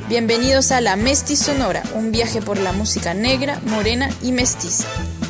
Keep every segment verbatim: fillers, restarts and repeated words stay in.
Bienvenidos a La Mestizonora, un viaje por la música negra, morena y mestiza.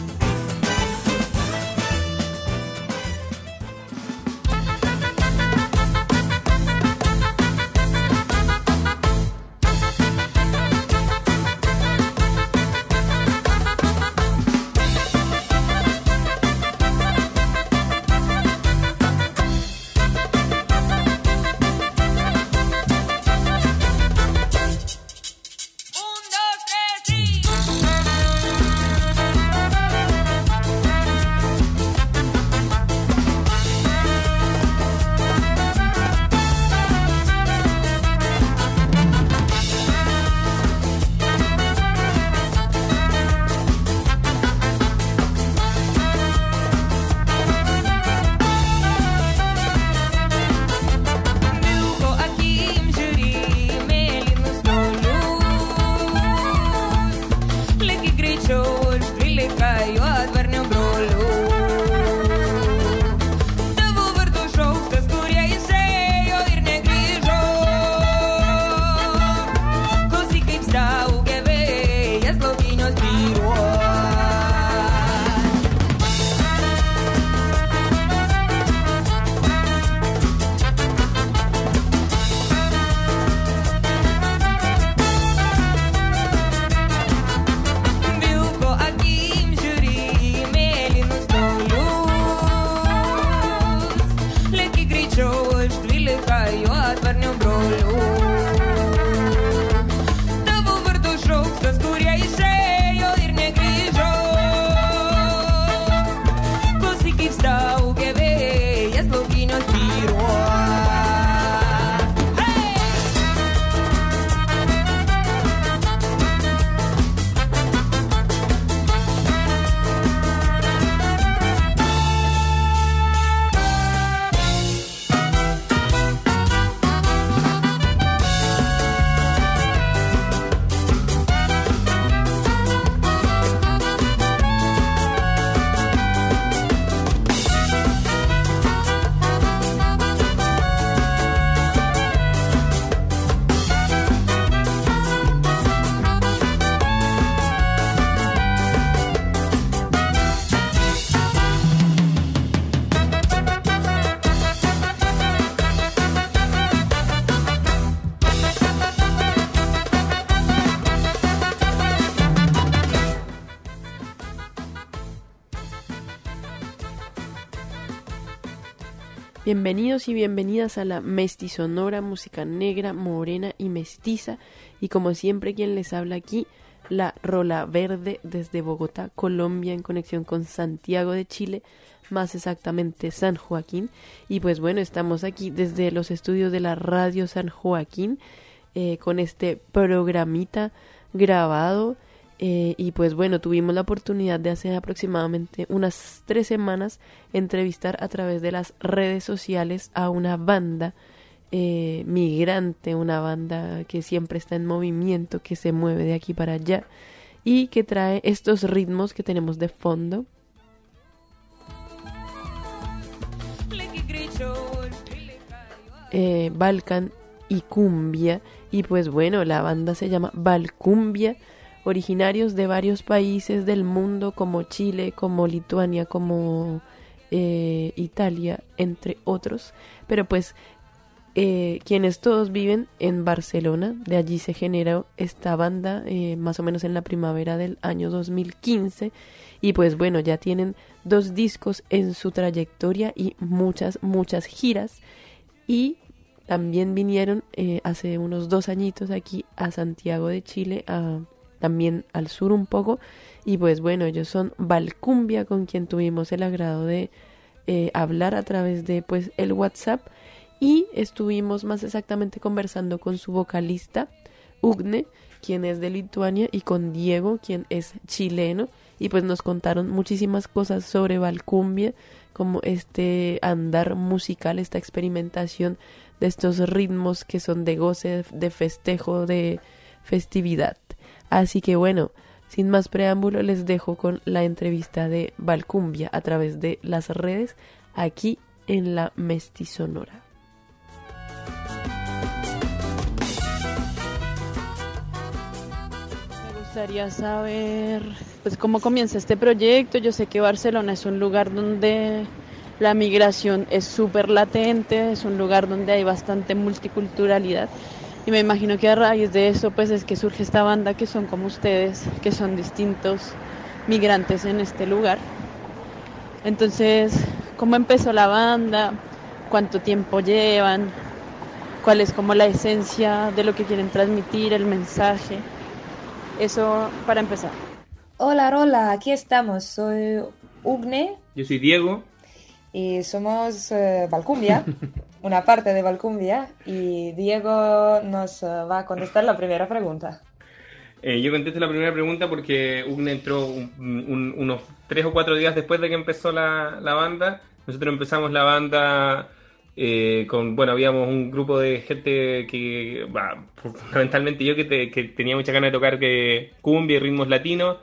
Bienvenidos y bienvenidas a la Mestizonora, música negra, morena y mestiza. Y como siempre, quien les habla aquí, la Rola Verde desde Bogotá, Colombia, en conexión con Santiago de Chile, más exactamente San Joaquín. Y pues bueno, estamos aquí desde los estudios de la Radio San Joaquín eh, con este programita grabado. Eh, y pues bueno, tuvimos la oportunidad de hace aproximadamente unas tres semanas entrevistar a través de las redes sociales a una banda eh, migrante, una banda que siempre está en movimiento, que se mueve de aquí para allá y que trae estos ritmos que tenemos de fondo. Eh, Balkan y Cumbia. Y pues bueno, la banda se llama Balcumbia, originarios de varios países del mundo como Chile, como Lituania, como eh, Italia, entre otros. Pero pues eh, quienes todos viven en Barcelona, de allí se generó esta banda eh, más o menos en la primavera del año dos mil quince. Y pues bueno, ya tienen dos discos en su trayectoria y muchas, muchas giras. Y también vinieron eh, hace unos dos añitos aquí a Santiago de Chile, a también al sur un poco, y pues bueno, ellos son Balcumbia, con quien tuvimos el agrado de eh, hablar a través de pues el WhatsApp, y estuvimos más exactamente conversando con su vocalista Ugne, quien es de Lituania, y con Diego, quien es chileno, y pues nos contaron muchísimas cosas sobre Balcumbia, como este andar musical, esta experimentación de estos ritmos que son de goce, de festejo, de festividad. Así que bueno, sin más preámbulo, les dejo con la entrevista de Balcumbia a través de las redes aquí en la Mestizonora. gustaría saber, pues, cómo comienza este proyecto. Yo sé que Barcelona es un lugar donde la migración es súper latente, es un lugar donde hay bastante multiculturalidad. Y me imagino que a raíz de eso, pues, es que surge esta banda que son como ustedes, que son distintos migrantes en este lugar. Entonces, ¿cómo empezó la banda? ¿Cuánto tiempo llevan? ¿Cuál es como la esencia de lo que quieren transmitir, el mensaje? Eso para empezar. Hola, hola, aquí estamos. Soy Ugne. Yo soy Diego. Y somos uh, Valcumbia, una parte de Valcumbia. Y Diego nos uh, va a contestar la primera pregunta. Eh, yo contesto la primera pregunta porque Ugne entró un, un, unos tres o cuatro días después de que empezó la, la banda. Nosotros empezamos la banda eh, con, bueno, habíamos un grupo de gente que, bah, fundamentalmente yo que, te, que tenía mucha ganas de tocar que cumbia y ritmos latinos.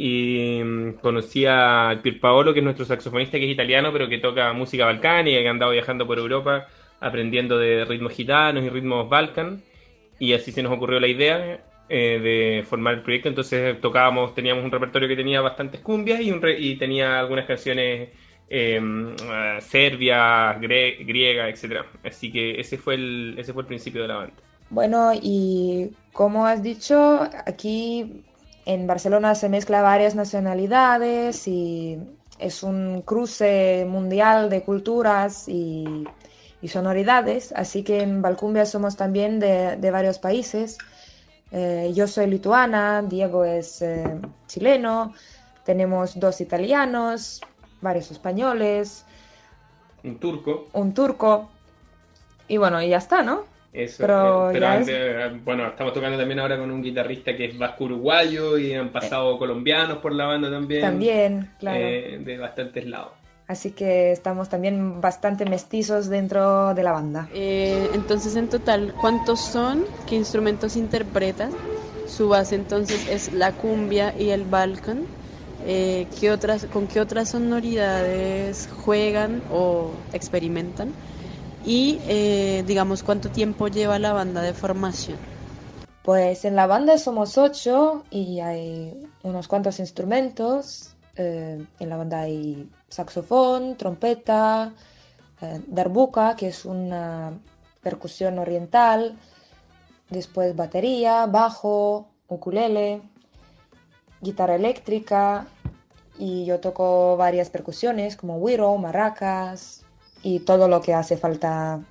Y um, conocí a Pierpaolo, que es nuestro saxofonista, que es italiano, pero que toca música balcánica, que ha andado viajando por Europa aprendiendo de ritmos gitanos y ritmos balcan. Y así se nos ocurrió la idea eh, de formar el proyecto. Entonces tocábamos, teníamos un repertorio que tenía bastantes cumbias y, un re, y tenía algunas canciones eh, uh, serbias, gre, griegas, etcétera. Así que ese fue el ese fue el principio de la banda. Bueno, y como has dicho, aquí en Barcelona se mezcla varias nacionalidades y es un cruce mundial de culturas y, y sonoridades. Así que en Valcumbia somos también de, de varios países. Eh, yo soy lituana, Diego es eh, chileno, tenemos dos italianos, varios españoles, un turco, un turco y bueno, y ya está, ¿no? Eso, pero, eh, pero antes, es... bueno, estamos tocando también ahora con un guitarrista que es vasco uruguayo y han pasado eh, colombianos por la banda también. También, claro. Eh, de bastantes lados. Así que estamos también bastante mestizos dentro de la banda. Eh, entonces, en total, ¿cuántos son? ¿Qué instrumentos interpretan? Su base entonces es la cumbia y el balkan. Eh, ¿qué otras, ¿Con qué otras sonoridades juegan o experimentan? Y, eh, digamos, ¿cuánto tiempo lleva la banda de formación? Pues en la banda somos ocho y hay unos cuantos instrumentos. Eh, en la banda hay saxofón, trompeta, eh, darbuka, que es una percusión oriental, después batería, bajo, ukulele, guitarra eléctrica y yo toco varias percusiones como güiro, maracas y todo lo que hace falta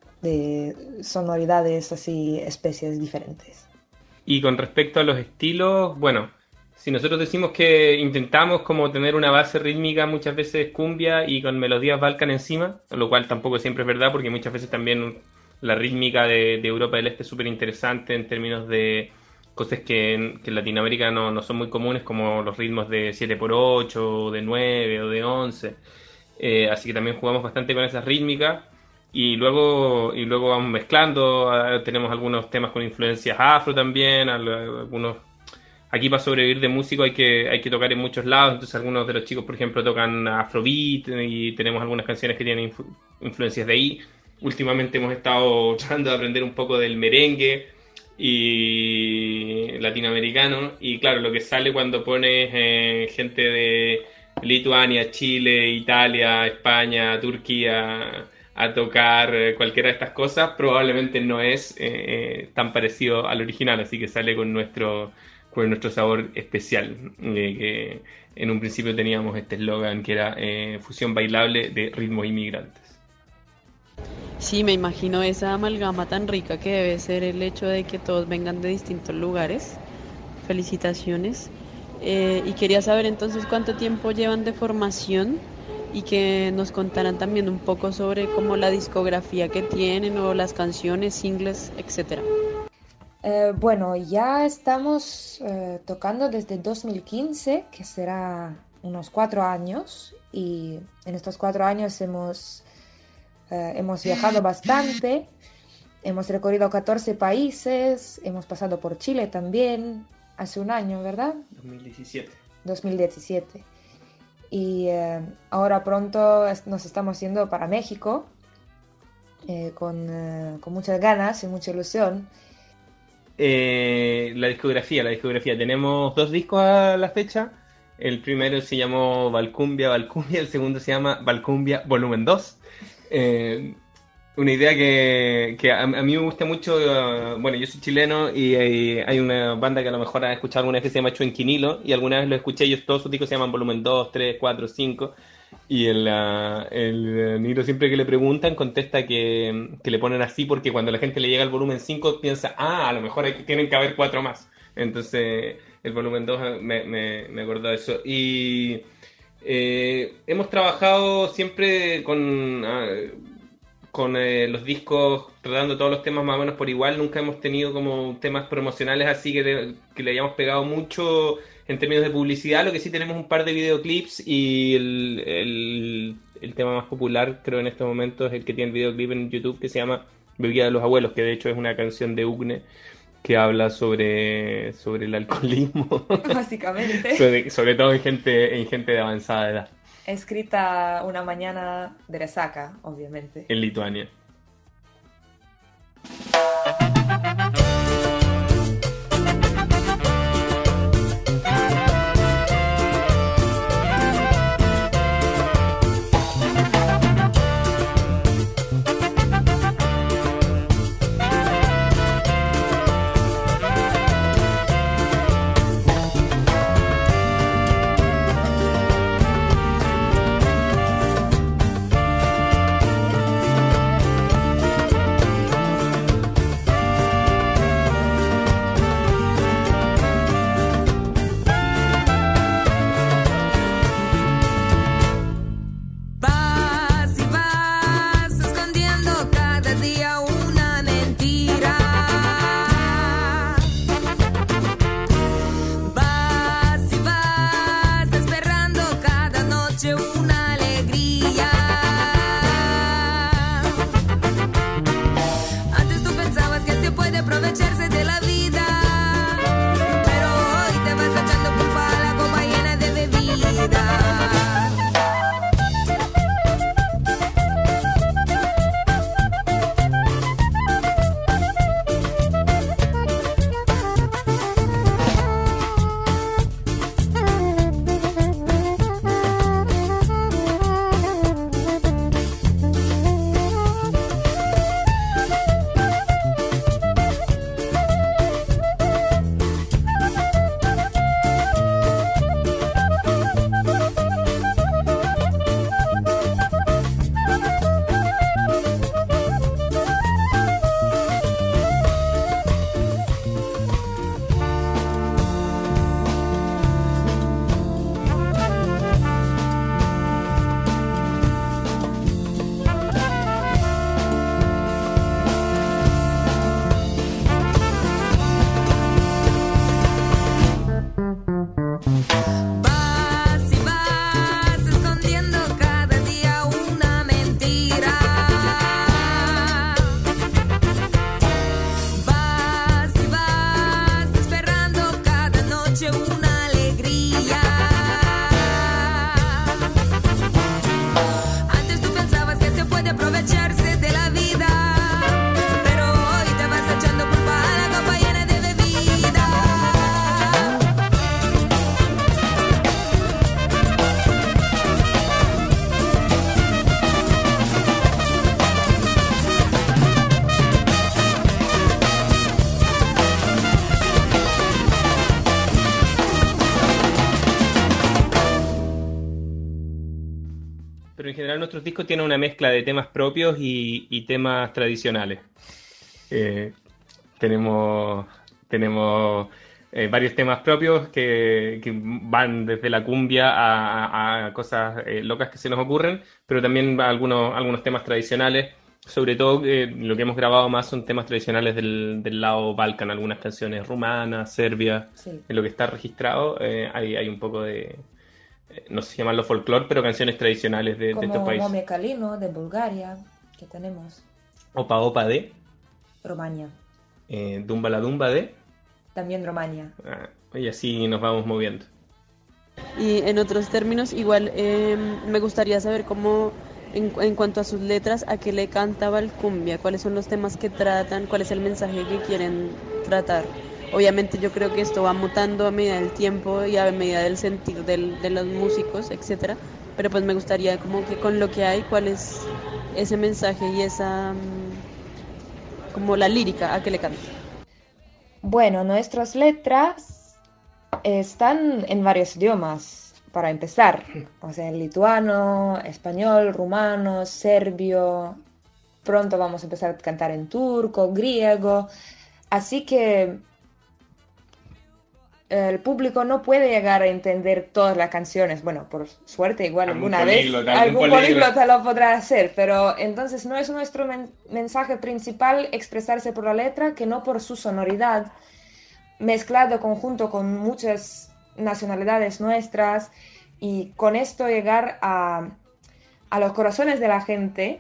de sonoridades así, especies diferentes. Y con respecto a los estilos, bueno, si nosotros decimos que intentamos como tener una base rítmica muchas veces cumbia y con melodías balcan encima, lo cual tampoco siempre es verdad porque muchas veces también la rítmica de, de Europa del Este es súper interesante en términos de cosas que en, que en Latinoamérica no, no son muy comunes, como los ritmos de siete por ocho, o de nueve o de once. Eh, así que también jugamos bastante con esas rítmicas y luego y luego vamos mezclando. Uh, tenemos algunos temas con influencias afro también, algunos. Aquí para sobrevivir de músico hay que hay que tocar en muchos lados, entonces algunos de los chicos por ejemplo tocan afrobeat y tenemos algunas canciones que tienen influ- influencias de ahí. Últimamente hemos estado tratando de aprender un poco del merengue y latinoamericano y claro, lo que sale cuando pones eh, gente de Lituania, Chile, Italia, España, Turquía a tocar eh, cualquiera de estas cosas, probablemente no es eh, tan parecido al original, así que sale con nuestro con nuestro sabor especial, eh, que en un principio teníamos este eslogan que era eh, fusión bailable de ritmos inmigrantes. Sí, me imagino esa amalgama tan rica que debe ser el hecho de que todos vengan de distintos lugares. Felicitaciones. Eh, y quería saber entonces cuánto tiempo llevan de formación y que nos contaran también un poco sobre como la discografía que tienen o las canciones, singles, etcétera. Eh, bueno, ya estamos eh, tocando desde dos mil quince, que será unos cuatro años, y en estos cuatro años hemos, eh, hemos viajado bastante, hemos recorrido catorce países, hemos pasado por Chile también, hace un año, ¿verdad? dos mil diecisiete. dos mil diecisiete. Y eh, ahora pronto nos estamos yendo para México, eh, con, eh, con muchas ganas y mucha ilusión. eh, la discografía, la discografía. Tenemos dos discos a la fecha. El primero se llamó Valcumbia, Valcumbia. El segundo se llama Valcumbia Volumen dos. Eh, una idea que, que a, a mí me gusta mucho. Uh, bueno, yo soy chileno y hay, hay una banda que a lo mejor has escuchado alguna vez que se llama Chuenquinilo. Y alguna vez lo escuché. Ellos todos sus discos se llaman Volumen dos, tres, cuatro, cinco. Y el, uh, el Nilo siempre que le preguntan contesta que, que le ponen así porque cuando la gente le llega al volumen cinco piensa, ah, a lo mejor hay, tienen que haber cuatro más. Entonces el volumen dos me, me, me acordó de eso. Y eh, hemos trabajado siempre con, uh, con eh, los discos, tratando todos los temas más o menos por igual. Nunca hemos tenido como temas promocionales así que, de, que le hayamos pegado mucho en términos de publicidad. Lo que sí tenemos un par de videoclips y el, el, el tema más popular creo en estos momentos es el que tiene el videoclip en YouTube que se llama Bebida de los Abuelos, que de hecho es una canción de Ugne que habla sobre, sobre el alcoholismo. Básicamente. sobre, sobre todo en gente, en gente de avanzada edad. Escrita una mañana de resaca, obviamente. En Lituania. Pero en general nuestros discos tienen una mezcla de temas propios y, y temas tradicionales. Eh, tenemos tenemos eh, varios temas propios que, que van desde la cumbia a, a, a cosas eh, locas que se nos ocurren, pero también algunos, algunos temas tradicionales. Sobre todo eh, lo que hemos grabado más son temas tradicionales del, del lado Balkan, algunas canciones rumanas, serbias. Sí. En lo que está registrado eh, hay, hay un poco de... no sé si llamarlo folclore, pero canciones tradicionales de, de estos países. Como Mome Kalino, de Bulgaria, que tenemos. Opa Opa de... Romania. Eh, Dumba la Dumba de... También Romania. Ah, y así nos vamos moviendo. Y en otros términos, igual eh, me gustaría saber cómo En, en cuanto a sus letras, ¿a qué le canta Valcumbia? ¿Cuáles son los temas que tratan? ¿Cuál es el mensaje que quieren tratar? Obviamente yo creo que esto va mutando a medida del tiempo y a medida del sentir del, de los músicos, etcétera. Pero pues me gustaría como que con lo que hay, ¿cuál es ese mensaje y esa como la lírica a qué le canta? Bueno, nuestras letras están en varios idiomas. Para empezar, o sea, en lituano, español, rumano, serbio, pronto vamos a empezar a cantar en turco, griego, así que el público no puede llegar a entender todas las canciones, bueno, por suerte igual Algún alguna vez políglota, algún algún políglota lo podrá hacer, pero entonces no es nuestro men- mensaje principal expresarse por la letra, que no por su sonoridad, mezclado conjunto con muchas nacionalidades nuestras y con esto llegar a, a los corazones de la gente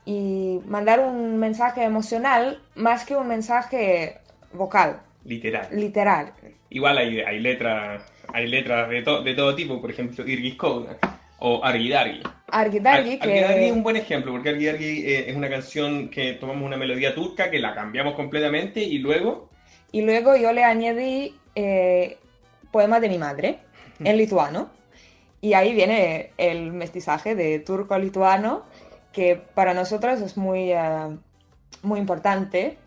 y mandar un mensaje emocional más que un mensaje vocal, Literal. literal. Igual hay, hay letras hay letras de, to- de todo tipo, por ejemplo, Irgiskouna o Argidargi. Argidargi, Ar- Argidargi es que... un buen ejemplo, porque Argidargi eh, es una canción que tomamos una melodía turca, que la cambiamos completamente y luego... Y luego yo le añadí eh, poema de mi madre, en lituano. Y ahí viene el mestizaje de turco a lituano, que para nosotros es muy, uh, muy importante.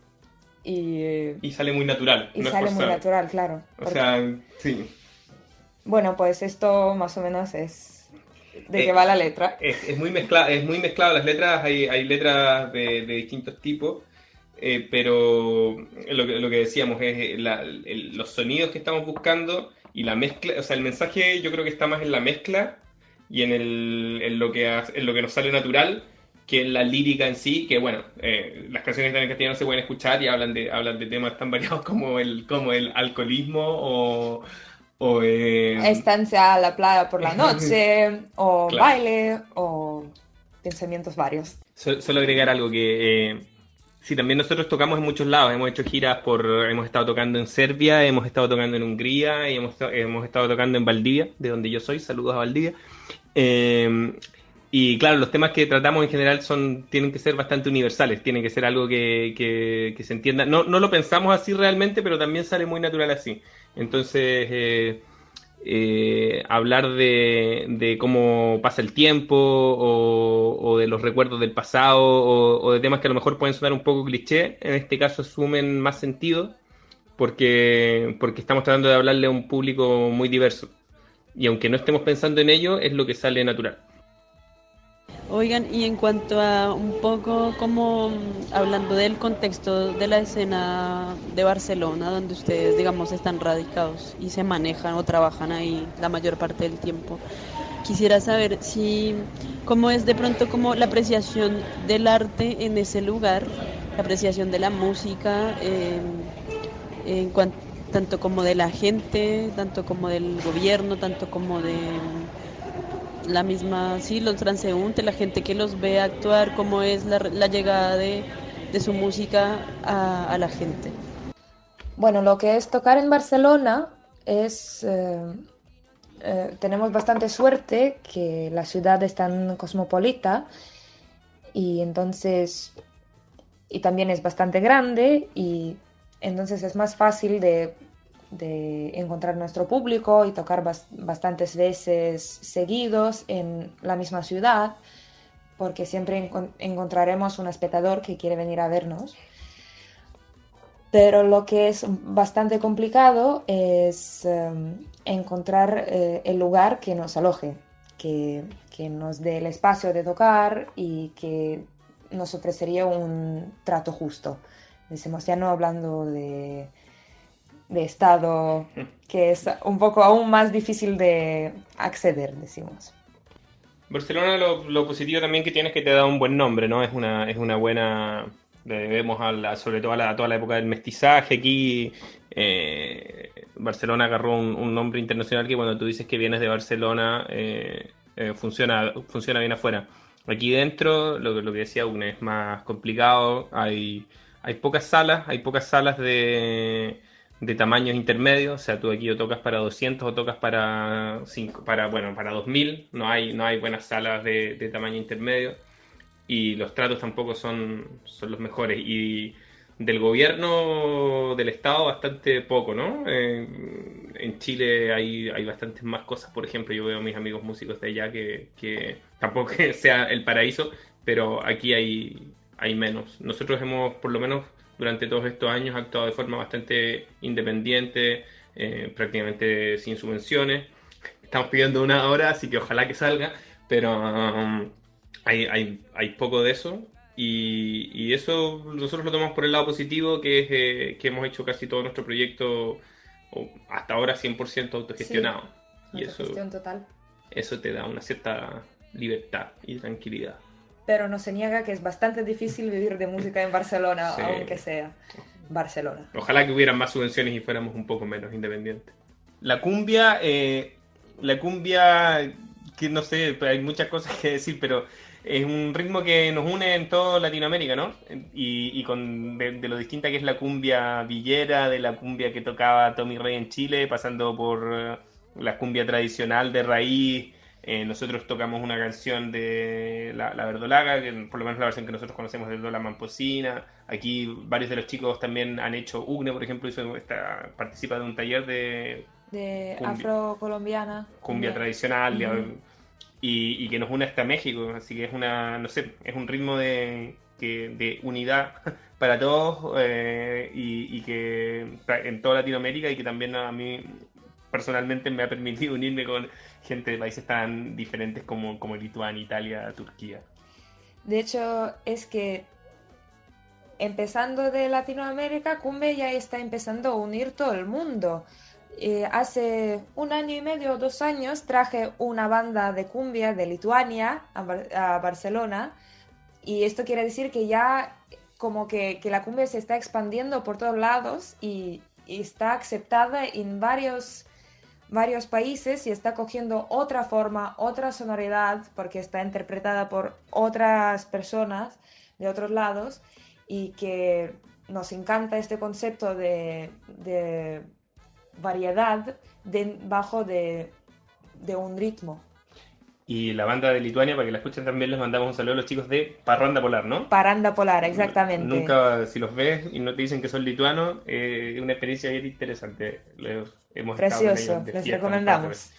Y, Y sale muy natural. y no sale es muy forzado. natural, claro. O Porque- sea, sí. Bueno, pues esto más o menos es de Eh, qué va la letra. Es, es muy mezclado, es muy mezclado las letras, hay, hay letras de, de distintos tipos, eh, pero lo que, lo que decíamos es la- el- los sonidos que estamos buscando y la mezcla, o sea, el mensaje yo creo que está más en la mezcla y en, el, en, lo, que, ha- en lo que nos sale natural que en la lírica en sí, que bueno, eh, las canciones que están en castellano se pueden escuchar y hablan de, hablan de temas tan variados como el, como el alcoholismo o... o eh, Estancia a la playa por la noche, o Claro. baile, o pensamientos varios. So- Solo agregar algo que eh, sí, también nosotros tocamos en muchos lados, hemos hecho giras por, hemos estado tocando en Serbia, hemos estado tocando en Hungría y hemos, hemos estado tocando en Valdivia, de donde yo soy, saludos a Valdivia. Eh, y claro, los temas que tratamos en general son, tienen que ser bastante universales, tienen que ser algo que, que, que se entienda. No, no lo pensamos así realmente, pero también sale muy natural así. Entonces, eh, eh, hablar de, de cómo pasa el tiempo o, o de los recuerdos del pasado o, o de temas que a lo mejor pueden sonar un poco cliché, en este caso asumen más sentido porque, porque estamos tratando de hablarle a un público muy diverso y aunque no estemos pensando en ello, es lo que sale natural. Oigan, y en cuanto a un poco como mm, hablando del contexto de la escena de Barcelona, donde ustedes, digamos, están radicados y se manejan o trabajan ahí la mayor parte del tiempo, quisiera saber si, cómo es de pronto como la apreciación del arte en ese lugar, la apreciación de la música, eh, en cuan- tanto como de la gente, tanto como del gobierno, tanto como de la misma, sí, los transeúntes, la gente que los ve actuar, cómo es la, la llegada de, de su música a, a la gente. Bueno, lo que es tocar en Barcelona es... eh, eh, tenemos bastante suerte que la ciudad es tan cosmopolita y entonces... y también es bastante grande y entonces es más fácil de, de encontrar nuestro público y tocar bas- bastantes veces seguidos en la misma ciudad porque siempre encon- encontraremos un espectador que quiere venir a vernos. Pero lo que es bastante complicado es eh, encontrar eh, el lugar que nos aloje, que, que nos dé el espacio de tocar y que nos ofrecería un trato justo. Decimos, ya no hablando de, de estado, que es un poco aún más difícil de acceder, decimos. Barcelona lo, lo positivo también que tiene es que te da un buen nombre, ¿no? Es una, es una buena... Le debemos a la, sobre todo a, la, a toda la época del mestizaje aquí. eh, Barcelona agarró un, un nombre internacional que cuando tú dices que vienes de Barcelona eh, eh, funciona, funciona bien afuera. Aquí dentro, lo, lo que decía Ugne, es más complicado. Hay, hay pocas salas, hay pocas salas de, de tamaños intermedios, o sea, tú aquí o tocas para doscientos o tocas para cinco, para, bueno, para dos mil, no hay, no hay buenas salas de, de tamaño intermedio y los tratos tampoco son, son los mejores. Y del gobierno del Estado bastante poco, ¿no? Eh, en Chile hay, hay bastantes más cosas, por ejemplo, yo veo a mis amigos músicos de allá que, que tampoco que sea el paraíso, pero aquí hay, hay menos. Nosotros hemos, por lo menos durante todos estos años, actuado de forma bastante independiente, eh, prácticamente sin subvenciones. Estamos pidiendo una ahora, así que ojalá que salga, pero um, hay, hay, hay poco de eso. Y, y eso nosotros lo tomamos por el lado positivo, que es eh, que hemos hecho casi todo nuestro proyecto o hasta ahora cien por ciento autogestionado. Sí, y eso, autogestión total. eso te da una cierta libertad y tranquilidad. Pero no se niega que es bastante difícil vivir de música en Barcelona, Sí. aunque sea Barcelona. Ojalá que hubieran más subvenciones y fuéramos un poco menos independientes. La cumbia, eh, la cumbia, que no sé, hay muchas cosas que decir, pero es un ritmo que nos une en toda Latinoamérica, ¿no? Y, y con de, de lo distinta que es la cumbia villera, de la cumbia que tocaba Tommy Rey en Chile, pasando por eh, la cumbia tradicional de raíz. Eh, nosotros tocamos una canción de La, la Verdolaga, que por lo menos la versión que nosotros conocemos de Lola Mamposina. Aquí varios de los chicos también han hecho, Ugne, por ejemplo, hizo esta, participa de un taller de De Cumbia. afro-colombiana. cumbia tradicional uh-huh. y, y que nos une hasta México, así que es una, no sé, es un ritmo de, que, de unidad para todos eh, y, y que en toda Latinoamérica, y que también a mí personalmente me ha permitido unirme con gente de países tan diferentes como, como Lituania, Italia, Turquía. De hecho, es que empezando de Latinoamérica, cumbia ya está empezando a unir todo el mundo. Eh, hace un año y medio o dos años traje una banda de cumbia de Lituania a, Bar- a Barcelona, y esto quiere decir que ya como que, que la cumbia se está expandiendo por todos lados y, y está aceptada en varios, varios países y está cogiendo otra forma, otra sonoridad, porque está interpretada por otras personas de otros lados, y que nos encanta este concepto de... de variedad debajo de, de un ritmo. Y la banda de Lituania, para que la escuchen también, les mandamos un saludo a los chicos de Parranda Polar, ¿no? Parranda Polar, exactamente. Nunca, si los ves y no te dicen que son lituanos, eh, es una experiencia bien interesante. Les, hemos Precioso, estado con ellos de les fiesta recomendamos.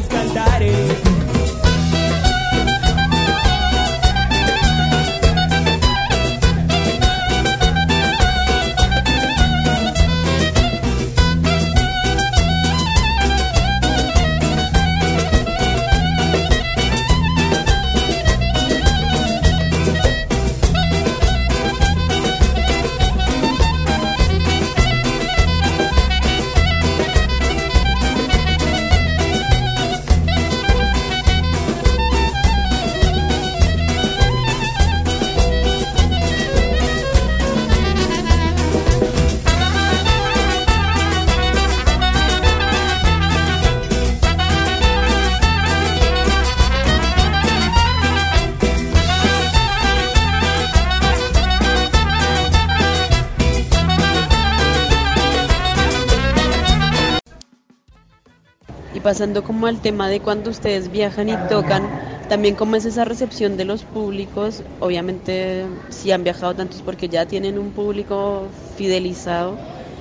cantare. Y pasando como al tema de cuando ustedes viajan y tocan, también cómo es esa recepción de los públicos. Obviamente si han viajado tantos porque ya tienen un público fidelizado.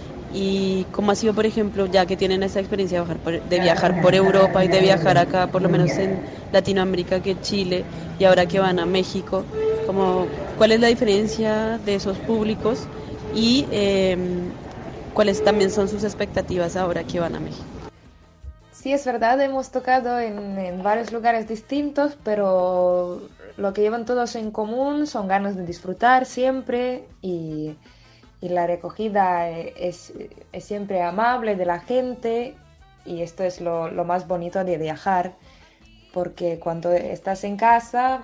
Y cómo ha sido, por ejemplo, ya que tienen esa experiencia de viajar por, de viajar por Europa y de viajar acá, por lo menos en Latinoamérica, que Chile, y ahora que van a México, como, ¿cuál es la diferencia de esos públicos y eh, cuáles también son sus expectativas ahora que van a México? Sí, es verdad, hemos tocado en, en varios lugares distintos, pero lo que llevan todos en común son ganas de disfrutar siempre y, y la recogida es, es siempre amable de la gente, y esto es lo, lo más bonito de viajar, porque cuando estás en casa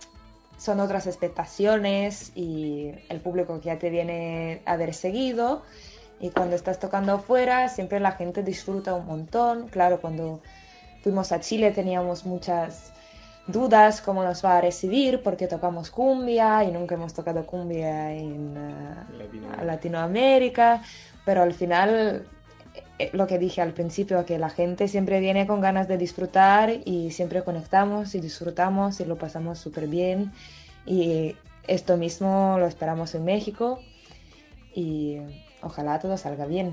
son otras expectaciones y el público que ya te viene a haber seguido. Y cuando estás tocando afuera, siempre la gente disfruta un montón. Claro, cuando fuimos a Chile teníamos muchas dudas cómo nos va a recibir, porque tocamos cumbia y nunca hemos tocado cumbia en uh, Latinoamérica. Latinoamérica. Pero al final, eh, lo que dije al principio, que la gente siempre viene con ganas de disfrutar y siempre conectamos y disfrutamos y lo pasamos súper bien. Y esto mismo lo esperamos en México. Y ojalá todo salga bien.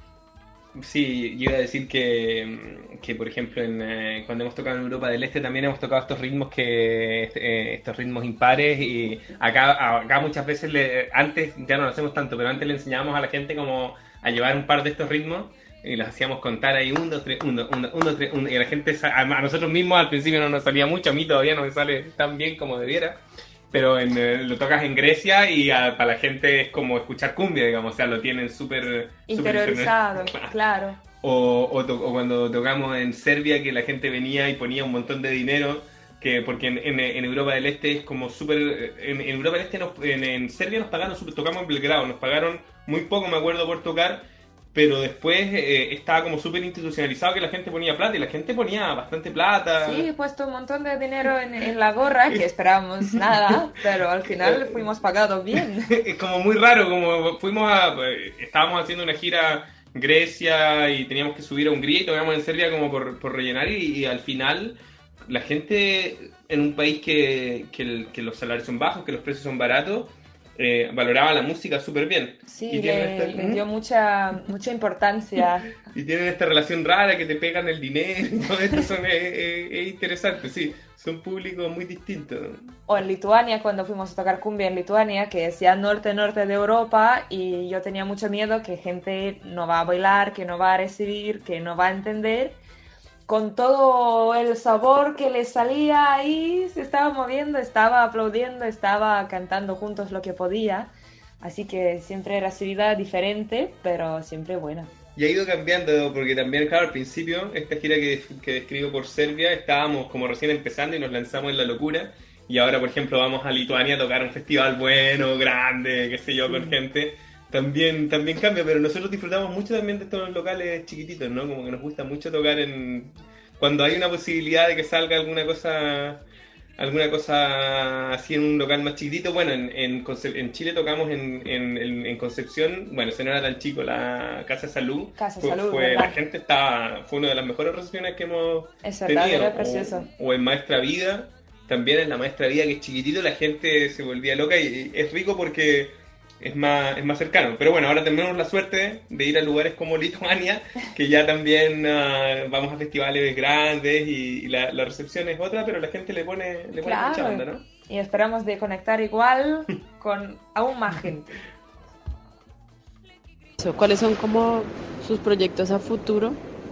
Sí, yo iba a decir que, que por ejemplo, en, eh, cuando hemos tocado en Europa del Este también hemos tocado estos ritmos que eh, estos ritmos impares, y acá, acá muchas veces, le, antes ya no lo hacemos tanto, pero antes le enseñábamos a la gente como a llevar un par de estos ritmos y los hacíamos contar ahí, uno, dos, tres, uno, uno, uno, tres, uno, y a la gente, a nosotros mismos al principio no nos salía mucho, a mí todavía no me sale tan bien como debiera. Pero en, eh, lo tocas en Grecia y a, para la gente es como escuchar cumbia, digamos, o sea, lo tienen súper interiorizado, claro. O, o, to, o cuando tocamos en Serbia, que la gente venía y ponía un montón de dinero, que porque en, en, en Europa del Este es como súper... En, en Europa del Este, nos, en, en Serbia nos pagaron, super, tocamos en Belgrado, nos pagaron muy poco, me acuerdo, por tocar, pero después eh, estaba como súper institucionalizado que la gente ponía plata, y la gente ponía bastante plata. Sí, he puesto un montón de dinero en, en la gorra, que esperábamos nada, pero al final fuimos pagados bien. Es como muy raro, como fuimos a... Estábamos haciendo una gira en Grecia y teníamos que subir a Hungría y tocamos en Serbia como por, por rellenar, y, y al final la gente en un país que, que, el, que los salarios son bajos, que los precios son baratos, Eh, valoraba la música súper bien. Sí, y le, esta... le dio mucha mucha importancia. Y tienen esta relación rara que te pegan el dinero y todo esto, son, es, es, es interesante, sí. Son públicos muy distintos. O en Lituania, cuando fuimos a tocar cumbia en Lituania, que es ya norte-norte de Europa, y yo tenía mucho miedo que gente no va a bailar, que no va a recibir, que no va a entender. Con todo el sabor que les salía ahí, se estaba moviendo, estaba aplaudiendo, estaba cantando juntos lo que podía. Así que siempre recibida diferente, pero siempre buena. Y ha ido cambiando, porque también, claro, al principio, esta gira que, que describo por Serbia, estábamos como recién empezando y nos lanzamos en la locura. Y ahora, por ejemplo, vamos a Lituania a tocar un festival bueno, grande, qué sé yo, con gente. También, también cambia, pero nosotros disfrutamos mucho también de estos locales chiquititos, ¿no? Como que nos gusta mucho tocar en... Cuando hay una posibilidad de que salga alguna cosa alguna cosa así en un local más chiquitito. Bueno, en, en, Concep- en Chile tocamos en, en, en Concepción, bueno, ese no era tan chico, la Casa Salud. Casa fue, Salud, fue La gente estaba... Fue una de las mejores recepciones que hemos es verdad, tenido. Era precioso. O, o en Maestra Vida, también en la Maestra Vida, que es chiquitito, la gente se volvía loca, y, y es rico porque... es más, es más cercano. Pero bueno, ahora tenemos la suerte de ir a lugares como Lituania, que ya también uh, vamos a festivales grandes y, y la, la recepción es otra, pero la gente le pone, le pone Claro. mucha onda, ¿no? Y esperamos de conectar igual con aún más gente. ¿Cuáles son como sus proyectos a futuro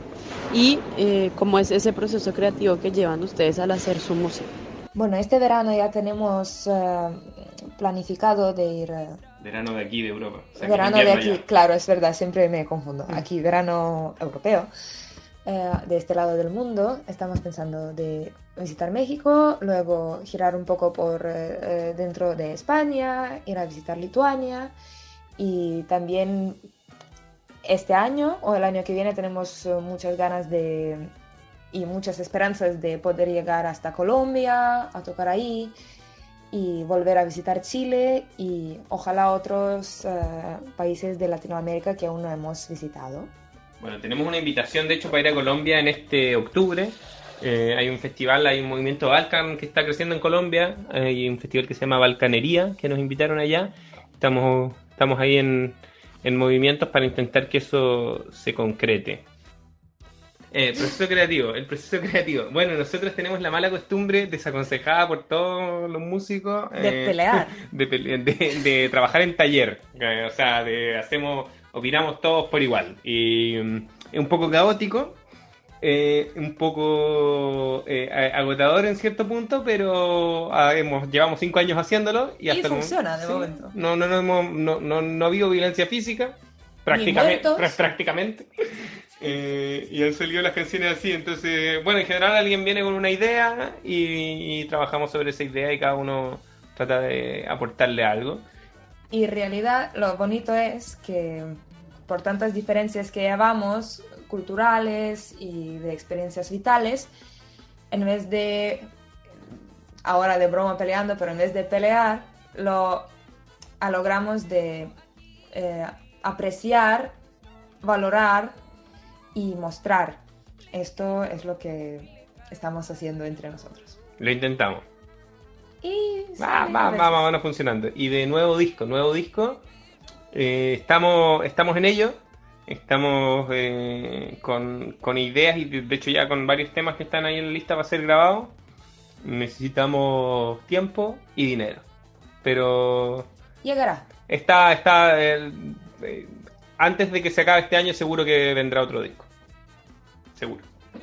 y eh, cómo es ese proceso creativo que llevan ustedes al hacer su música? Bueno, este verano ya tenemos eh, planificado de ir... eh, Verano de aquí, de Europa. O sea, verano que de invierno aquí, ya. claro, es verdad, siempre me confundo. Aquí, verano europeo, eh, de este lado del mundo. Estamos pensando de visitar México, luego girar un poco por eh, eh, dentro de España, ir a visitar Lituania y también este año o el año que viene tenemos eh, muchas ganas de y muchas esperanzas de poder llegar hasta Colombia, a tocar ahí y volver a visitar Chile y ojalá otros eh, países de Latinoamérica que aún no hemos visitado. Bueno, tenemos una invitación, de hecho, para ir a Colombia en este octubre. Eh, hay un festival, hay un movimiento Balkan que está creciendo en Colombia. Hay un festival que se llama Balcanería, que nos invitaron allá. Estamos, estamos ahí en, en movimientos para intentar que eso se concrete. Eh, proceso creativo, el proceso creativo. Bueno, nosotros tenemos la mala costumbre, desaconsejada por todos los músicos, De eh, pelear. de, pele- de- de trabajar en taller. Eh, o sea, de hacemos, opinamos todos por igual. Y mm, es un poco caótico, eh, un poco eh, a- agotador en cierto punto, pero ah, hemos, llevamos cinco años haciéndolo y, Y hasta el funciona, momento- de sí, momento. No, no, no, hemos- no, no, no ha habido violencia física, prácticamente. muertos. prá- prácticamente. Eh, y han salido las canciones así, entonces, bueno, en general alguien viene con una idea y, y trabajamos sobre esa idea y cada uno trata de aportarle algo. Y en realidad lo bonito es que por tantas diferencias que llevamos, culturales y de experiencias vitales, en vez de, ahora de broma peleando, pero en vez de pelear, lo a logramos de eh, apreciar, valorar y mostrar. Esto es lo que estamos haciendo entre nosotros. Lo intentamos. Y Va, sale va, a veces. va, va, va funcionando. Y de nuevo disco, nuevo disco. eh, estamos, estamos en ello. Estamos eh, con, con ideas y de, de hecho ya con varios temas que están ahí en la lista para ser grabados. Necesitamos tiempo y dinero. Pero Llegará. está, está eh, eh, antes de que se acabe este año seguro que vendrá otro disco. Seguro.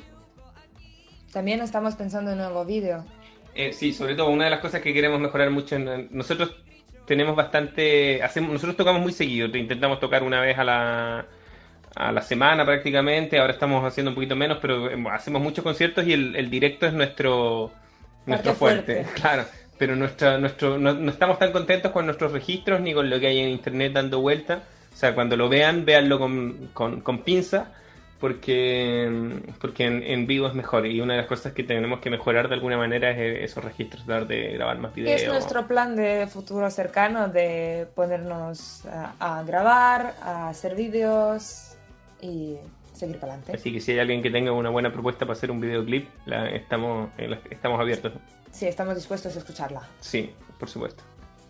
También estamos pensando en un nuevo vídeo. Eh, sí, sobre todo una de las cosas que queremos mejorar mucho en, en- nosotros tenemos bastante hacemos nosotros tocamos muy seguido, intentamos tocar una vez a la a la semana prácticamente, ahora estamos haciendo un poquito menos, pero eh, hacemos muchos conciertos y el, el directo es nuestro nuestro fuerte, fuerte. claro, pero nuestra nuestro no, no estamos tan contentos con nuestros registros ni con lo que hay en internet dando vuelta, o sea, cuando lo vean, véanlo con, con, con pinza. Porque, porque en, en vivo es mejor y una de las cosas que tenemos que mejorar de alguna manera es esos registros, tratar de grabar más Y videos. es nuestro plan de futuro cercano de ponernos a, a grabar, a hacer vídeos y seguir para adelante. Así que si hay alguien que tenga una buena propuesta para hacer un videoclip, la, estamos, eh, la- estamos abiertos. Sí, estamos dispuestos a escucharla. Sí, por supuesto.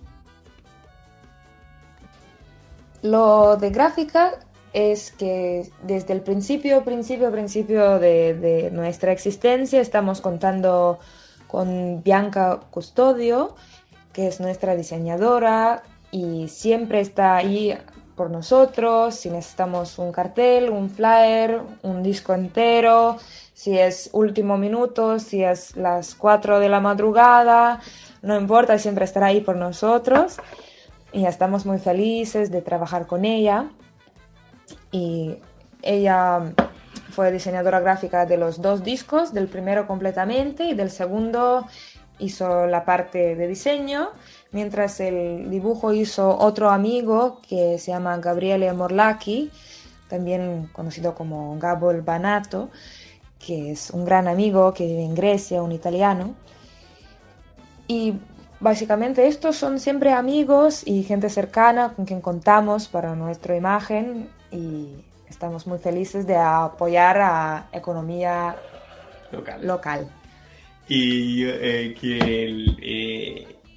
Lo de gráfica es que desde el principio, principio, principio de, de nuestra existencia estamos contando con Bianca Custodio, que es nuestra diseñadora y siempre está ahí por nosotros. Si necesitamos un cartel, un flyer, un disco entero, si es último minuto, si es las cuatro de la madrugada, no importa, siempre estará ahí por nosotros. Y estamos muy felices de trabajar con ella. Y ella fue diseñadora gráfica de los dos discos, del primero completamente y del segundo hizo la parte de diseño, mientras el dibujo hizo otro amigo que se llama Gabriele Morlacchi, también conocido como Gabo el Banato, que es un gran amigo que vive en Grecia, un italiano. Y básicamente estos son siempre amigos y gente cercana con quien contamos para nuestra imagen y estamos muy felices de apoyar a economía Local. local. Y eh, que el, eh,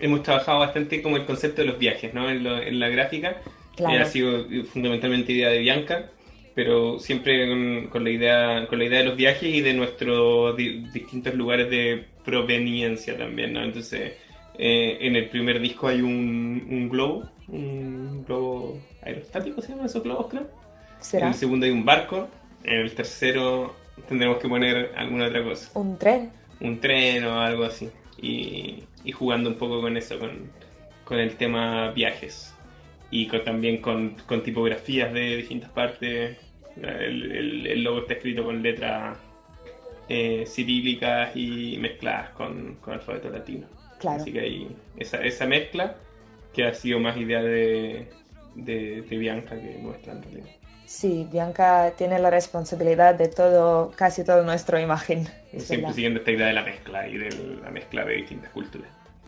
hemos trabajado bastante como el concepto de los viajes, ¿no? En, lo- en la gráfica. Claro. Eh, ha sido fundamentalmente idea de Bianca, pero siempre con, con la idea con la idea de los viajes y de nuestros di- distintos lugares de proveniencia también, ¿no? Entonces, eh, en el primer disco hay un, un globo, un globo aerostático, ¿se llaman esos globos, creo? En ¿Será? el segundo hay un barco, en el tercero tendremos que poner alguna otra cosa, Un tren. un tren o algo así, y, y jugando un poco con eso, con, con el tema viajes. Y con- también con, con tipografías de distintas partes. El, el- el logo está escrito con letras eh, cirílicas y mezcladas con, con alfabeto latino. Claro. Así que hay esa, esa mezcla que ha sido más idea de, de, de Bianca que nuestra en realidad. Sí, Bianca tiene la responsabilidad de todo, casi toda nuestra imagen. Es Siempre verdad. siguiendo esta idea de la mezcla y de la mezcla de distintas culturas.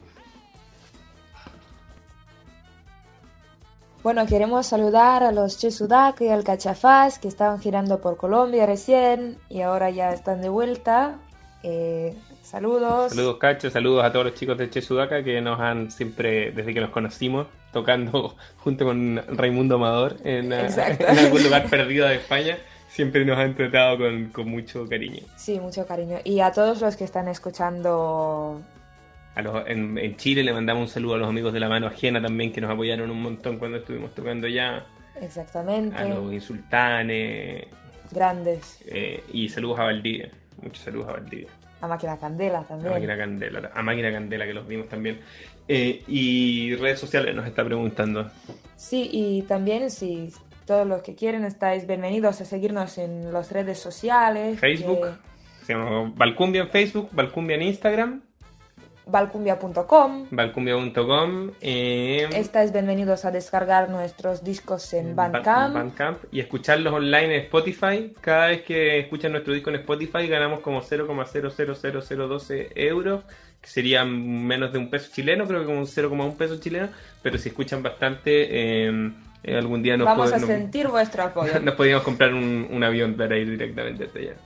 Bueno, queremos saludar a los Che Sudaca y al Cachafaz que estaban girando por Colombia recién y ahora ya están de vuelta. Eh, saludos. Saludos Cacho, saludos a todos los chicos de Che Sudaca que nos han siempre, desde que nos conocimos, tocando junto con Raimundo Amador en, eh, Exacto. en algún lugar perdido de España, siempre nos han tratado con, con mucho cariño. Sí, mucho cariño. Y a todos los que están escuchando, A los, en, en Chile le mandamos un saludo a los amigos de La Mano Ajena también que nos apoyaron un montón cuando estuvimos tocando ya, exactamente, a los Insultanes grandes. eh, y saludos a Valdivia, muchos saludos a Valdivia. A Máquina Candela A también. Máquina Candela, a Máquina Candela que los vimos también. Eh, y redes sociales nos está preguntando. Sí, y también si todos los que quieren estáis bienvenidos a seguirnos en las redes sociales. Facebook, que- se llama Valcumbia en Facebook, Valcumbia en Instagram, valcumbia punto com. valcumbia punto com, eh, Estáis bienvenidos a descargar nuestros discos en Ba- Bandcamp. Bandcamp y escucharlos online en Spotify. Cada vez que escuchan nuestro disco en Spotify ganamos como cero coma cero cero cero cero doce euros, que serían menos de un peso chileno, creo que como cero coma uno peso chileno, pero si escuchan bastante, eh, eh, algún día nos, Vamos a pod- nos- sentir vuestro apoyo. nos podíamos comprar un, un avión para ir directamente hasta allá.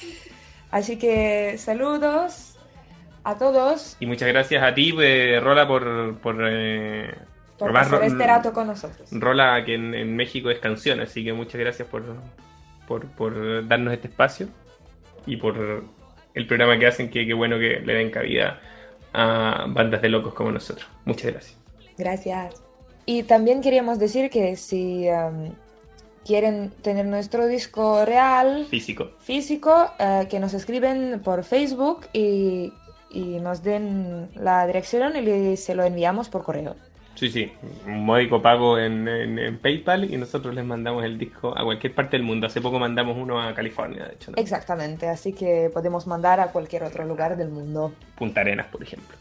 Así que saludos a todos Y muchas gracias a ti, eh, Rola, por... por eh, por robar- pasar este rato con nosotros. Rola, que en, en México es canción, así que muchas gracias por, por, por darnos este espacio y por el programa que hacen, que qué bueno que le den cabida a bandas de locos como nosotros. Muchas gracias. Gracias. Y también queríamos decir que si um, quieren tener nuestro disco real, Físico. físico, eh, que nos escriben por Facebook y, y nos den la dirección y le- se lo enviamos por correo. Sí, sí, un módico pago en, en, en PayPal y nosotros les mandamos el disco a cualquier parte del mundo. Hace poco mandamos uno a California, de hecho, ¿no? Exactamente, así que podemos mandar a cualquier otro lugar del mundo. Punta Arenas, por ejemplo.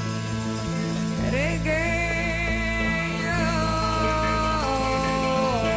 Reggae,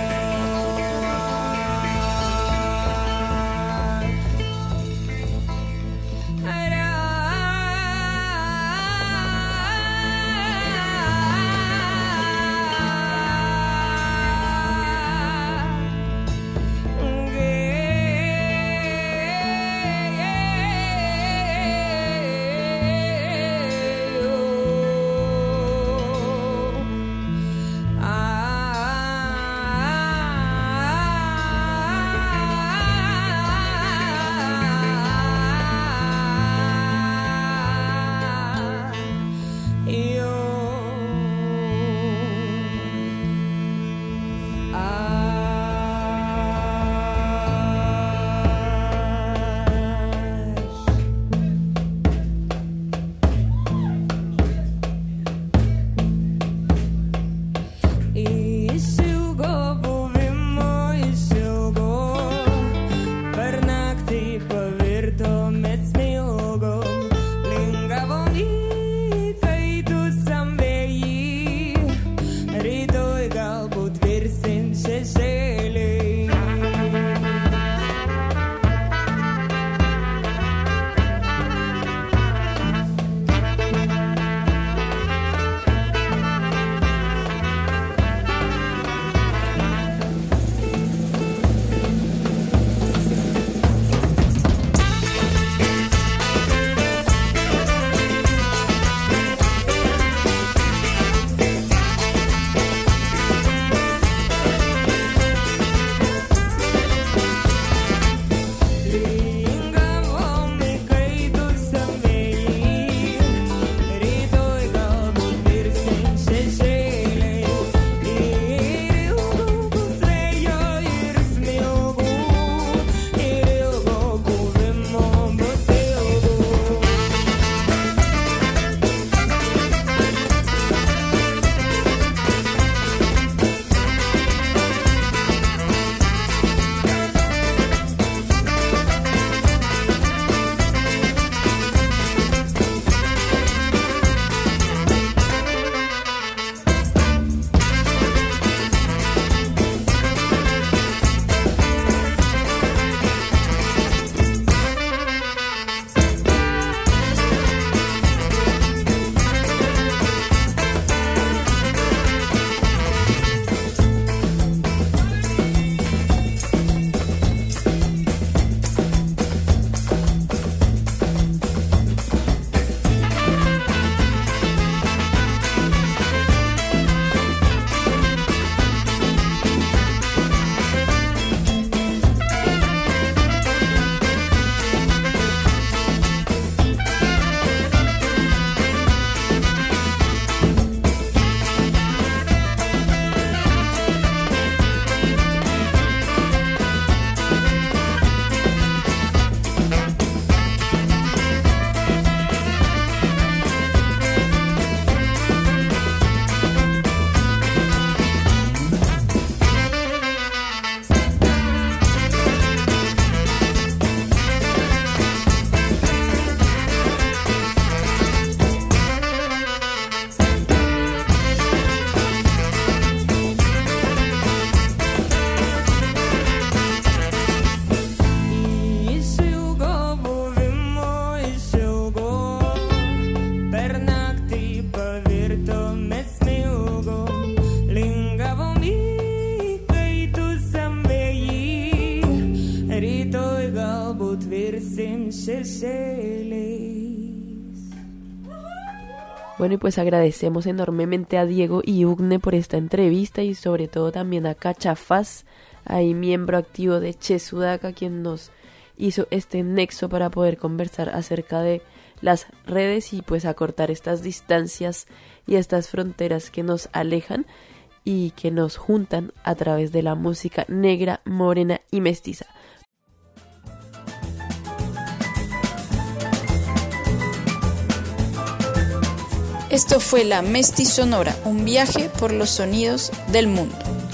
Bueno, y pues agradecemos enormemente a Diego y Ugne por esta entrevista y sobre todo también a Cachafaz, ahí miembro activo de Che Sudaca, quien nos hizo este nexo para poder conversar acerca de las redes y pues acortar estas distancias y estas fronteras que nos alejan y que nos juntan a través de la música negra, morena y mestiza. Esto fue la Mesti Sonora, un viaje por los sonidos del mundo.